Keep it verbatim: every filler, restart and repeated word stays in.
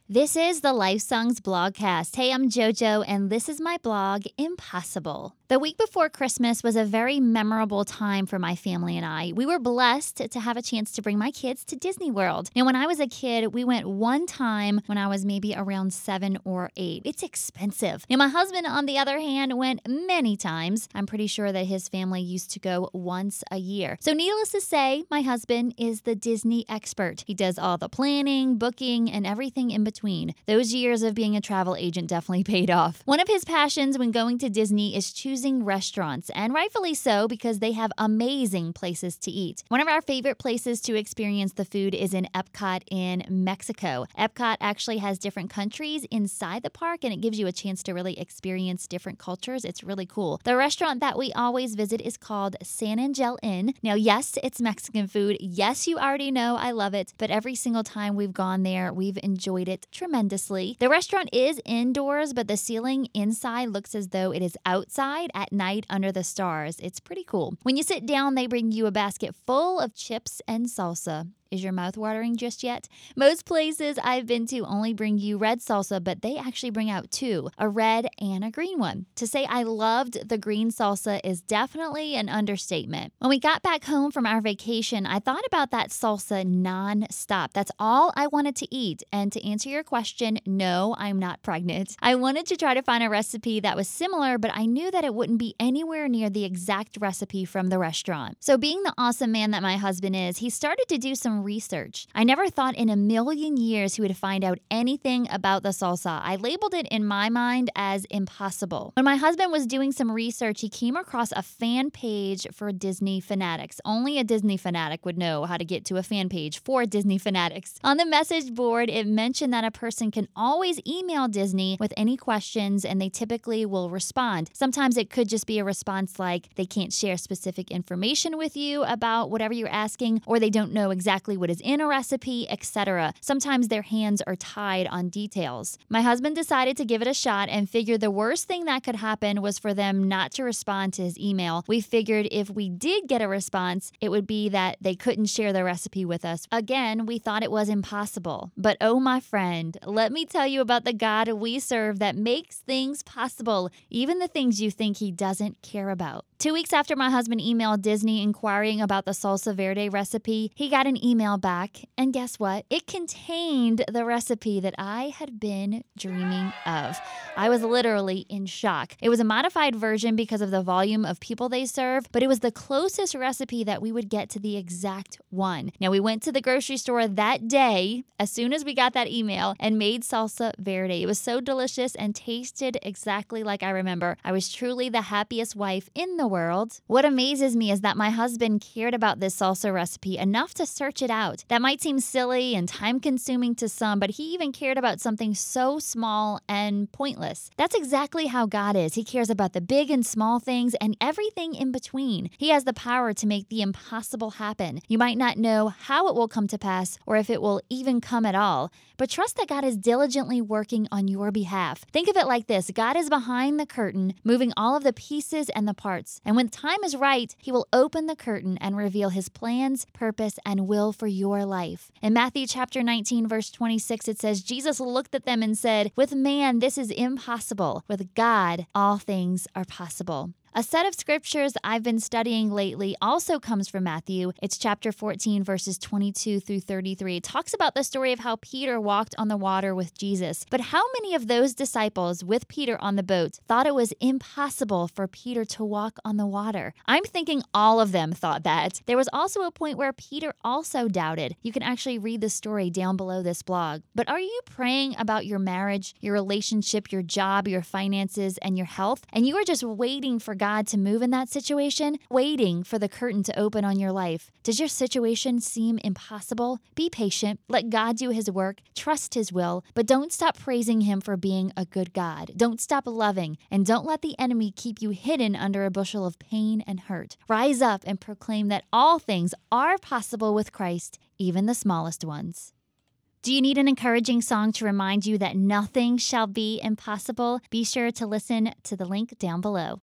This is the Life Songs blogcast. Hey, I'm JoJo, and this is my blog, Impossible. The week before Christmas was a very memorable time for my family and I. We were blessed to have a chance to bring my kids to Disney World. Now, when I was a kid, we went one time when I was maybe around seven or eight. It's expensive. Now, my husband, on the other hand, went many times. I'm pretty sure that his family used to go once a year. So needless to say, my husband is the Disney expert. He does all the planning, booking, and everything in between. Those years of being a travel agent definitely paid off. One of his passions when going to Disney is choosing restaurants, and rightfully so because they have amazing places to eat. One of our favorite places to experience the food is in Epcot in Mexico. Epcot actually has different countries inside the park, and it gives you a chance to really experience different cultures. It's really cool. The restaurant that we always visit is called San Angel Inn. Now, yes, it's Mexican food. Yes, you already know I love it, but every single time we've gone there, we've enjoyed it tremendously. The restaurant is indoors, but the ceiling inside looks as though it is outside at night under the stars. It's pretty cool. When you sit down, they bring you a basket full of chips and salsa. Is your mouth watering just yet? Most places I've been to only bring you red salsa, but they actually bring out two, a red and a green one. To say I loved the green salsa is definitely an understatement. When we got back home from our vacation, I thought about that salsa non-stop. That's all I wanted to eat. And to answer your question, no, I'm not pregnant. I wanted to try to find a recipe that was similar, but I knew that it wouldn't be anywhere near the exact recipe from the restaurant. So being the awesome man that my husband is, he started to do some research. I never thought in a million years he would find out anything about the salsa. I labeled it in my mind as impossible. When my husband was doing some research, he came across a fan page for Disney fanatics. Only a Disney fanatic would know how to get to a fan page for Disney fanatics. On the message board, it mentioned that a person can always email Disney with any questions, and they typically will respond. Sometimes it could just be a response like they can't share specific information with you about whatever you're asking, or they don't know exactly what is in a recipe, et cetera. Sometimes their hands are tied on details. My husband decided to give it a shot and figured the worst thing that could happen was for them not to respond to his email. We figured if we did get a response, it would be that they couldn't share the recipe with us. Again, we thought it was impossible. But oh my friend, let me tell you about the God we serve that makes things possible, even the things you think he doesn't care about. Two weeks after my husband emailed Disney inquiring about the salsa verde recipe, he got an email back, and guess what? It contained the recipe that I had been dreaming of. I was literally in shock. It was a modified version because of the volume of people they serve, but it was the closest recipe that we would get to the exact one. Now, we went to the grocery store that day, as soon as we got that email, and made salsa verde. It was so delicious and tasted exactly like I remember. I was truly the happiest wife in the world. What amazes me is that my husband cared about this salsa recipe enough to search it out. That might seem silly and time-consuming to some, but he even cared about something so small and pointless. That's exactly how God is. He cares about the big and small things and everything in between. He has the power to make the impossible happen. You might not know how it will come to pass or if it will even come at all, but trust that God is diligently working on your behalf. Think of it like this. God is behind the curtain, moving all of the pieces and the parts. And when the time is right, he will open the curtain and reveal his plans, purpose, and will for your life. In Matthew chapter nineteen, verse twenty-six, it says, Jesus looked at them and said, "With man, this is impossible. With God, all things are possible." A set of scriptures I've been studying lately also comes from Matthew. It's chapter fourteen, verses twenty-two through thirty-three. It talks about the story of how Peter walked on the water with Jesus. But how many of those disciples with Peter on the boat thought it was impossible for Peter to walk on the water? I'm thinking all of them thought that. There was also a point where Peter also doubted. You can actually read the story down below this blog. But are you praying about your marriage, your relationship, your job, your finances, and your health, and you are just waiting for God to move in that situation, waiting for the curtain to open on your life? Does your situation seem impossible? Be patient. Let God do his work. Trust his will. But don't stop praising him for being a good God. Don't stop loving. And don't let the enemy keep you hidden under a bushel of pain and hurt. Rise up and proclaim that all things are possible with Christ, even the smallest ones. Do you need an encouraging song to remind you that nothing shall be impossible? Be sure to listen to the link down below.